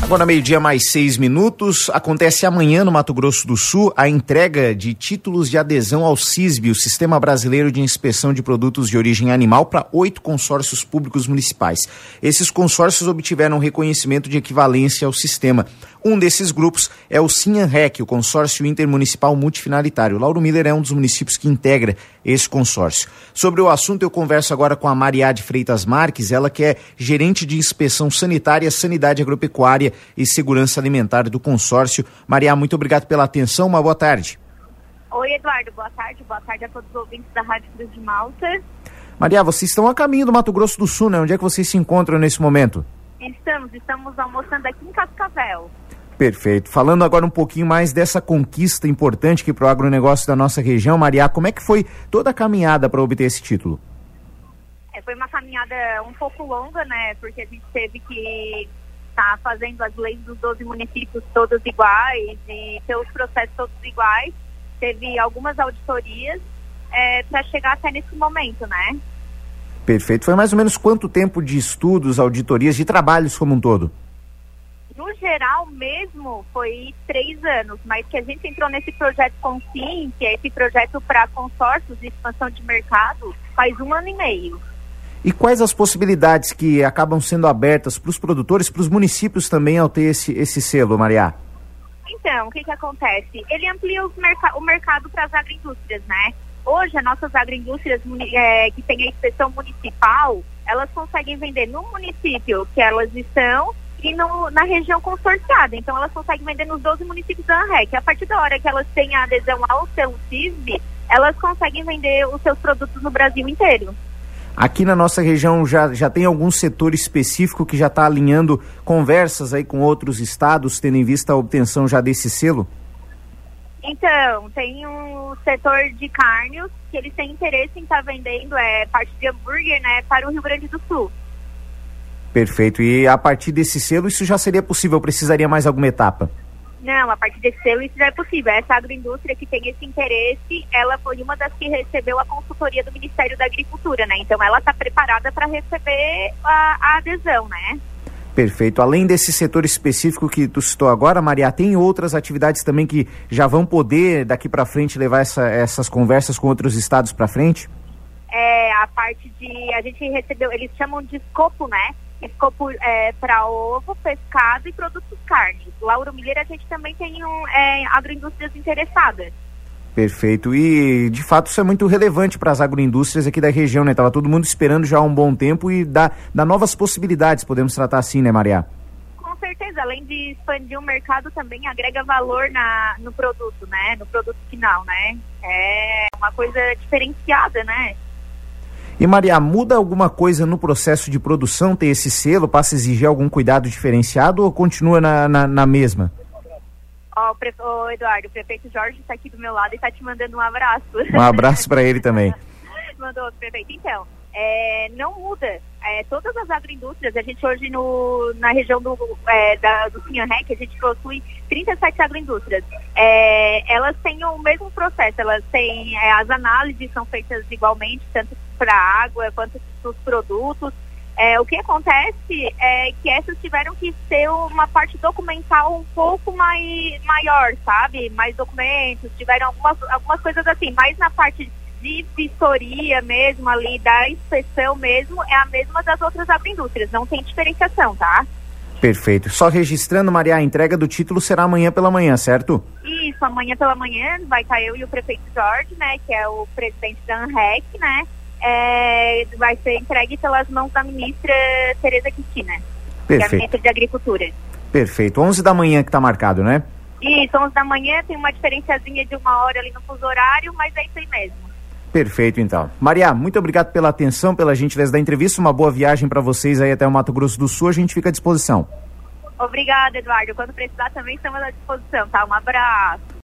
Agora, meio-dia mais 6 minutos, acontece amanhã no Mato Grosso do Sul a entrega de títulos de adesão ao SISB, o Sistema Brasileiro de Inspeção de Produtos de Origem Animal, para 8 consórcios públicos municipais. Esses consórcios obtiveram reconhecimento de equivalência ao sistema. Um desses grupos é o Sinhanrec, o Consórcio Intermunicipal Multifinalitário. Lauro Miller é um dos municípios que integra esse consórcio. Sobre o assunto, eu converso agora com a Maria de Freitas Marques, ela que é gerente de inspeção sanitária, sanidade agropecuária e segurança alimentar do consórcio. Maria, muito obrigado pela atenção, uma boa tarde. Oi, Eduardo, boa tarde a todos os ouvintes da Rádio Cruz de Malta. Maria, vocês estão a caminho do Mato Grosso do Sul, né? Onde é que vocês se encontram nesse momento? Estamos almoçando aqui em Cascavel. Perfeito. Falando agora um pouquinho mais dessa conquista importante que para o agronegócio da nossa região, Maria, como é que foi toda a caminhada para obter esse título? Foi uma caminhada um pouco longa, né? Porque a gente teve que estar fazendo as leis dos 12 municípios todas iguais e ter os processos todos iguais. Teve algumas auditorias para chegar até nesse momento, né? Perfeito. Foi mais ou menos quanto tempo de estudos, auditorias, de trabalhos como um todo? No geral mesmo foi 3 anos, mas que a gente entrou nesse projeto Consim, que é esse projeto para consórcios de expansão de mercado, faz 1 ano e meio. E quais as possibilidades que acabam sendo abertas para os produtores, para os municípios também ao ter esse selo, Maria? Então, o que acontece? Ele amplia o mercado para as agroindústrias, né? Hoje, as nossas agroindústrias que têm a inspeção municipal, elas conseguem vender no município que elas estão e na região consorciada. Então, elas conseguem vender nos 12 municípios da ANREC. A partir da hora que elas têm a adesão ao selo SISB, elas conseguem vender os seus produtos no Brasil inteiro. Aqui na nossa região já tem algum setor específico que já está alinhando conversas aí com outros estados, tendo em vista a obtenção já desse selo? Então, tem um setor de carnes que eles têm interesse em estar vendendo parte de hambúrguer, né, para o Rio Grande do Sul. Perfeito. E a partir desse selo isso já seria possível? Precisaria mais alguma etapa? Não, a partir desse selo isso já é possível. Essa agroindústria que tem esse interesse, ela foi uma das que recebeu a consultoria do Ministério da Agricultura, né? Então ela está preparada para receber a adesão, né? Perfeito. Além desse setor específico que tu citou agora, Maria, tem outras atividades também que já vão poder daqui para frente levar essas conversas com outros estados para frente? A parte a gente recebeu, eles chamam de escopo, né? Escopo para ovo, pescado e produtos carnes. Lauro Miller, a gente também tem agroindústrias interessadas. Perfeito. E, de fato, isso é muito relevante para as agroindústrias aqui da região, né? Tava todo mundo esperando já há um bom tempo e dá novas possibilidades, podemos tratar assim, né, Maria? Com certeza. Além de expandir o mercado, também agrega valor no produto, né? No produto final, né? É uma coisa diferenciada, né? E, Maria, muda alguma coisa no processo de produção ter esse selo? Passa a exigir algum cuidado diferenciado ou continua na mesma? Eduardo, o prefeito Jorge está aqui do meu lado e está te mandando um abraço. Um abraço para ele também. Mandou, prefeito. Então, não muda. Todas as agroindústrias, a gente hoje na região do Sinhanrec, a gente possui 37 agroindústrias. Elas têm o mesmo processo, elas têm as análises são feitas igualmente, tanto para a água quanto para os produtos. O que acontece é que essas tiveram que ter uma parte documental um pouco maior, sabe? Mais documentos, tiveram algumas coisas assim, mas na parte de vistoria mesmo ali, da inspeção mesmo, é a mesma das outras agroindústrias, não tem diferenciação, tá? Perfeito. Só registrando, Maria, a entrega do título será amanhã pela manhã, certo? Isso, amanhã pela manhã vai estar eu e o prefeito Jorge, né, que é o presidente da ANREC, né? Vai ser entregue pelas mãos da ministra Tereza Cristina, que é a ministra de Agricultura. Perfeito. 11 da manhã que está marcado, né? Isso, 11 da manhã, tem uma diferenciazinha de 1 hora ali no fuso horário, mas é isso aí mesmo. Perfeito, então. Maria, muito obrigado pela atenção, pela gentileza da entrevista, uma boa viagem para vocês aí até o Mato Grosso do Sul, a gente fica à disposição. Obrigada, Eduardo. Quando precisar também estamos à disposição, tá? Um abraço.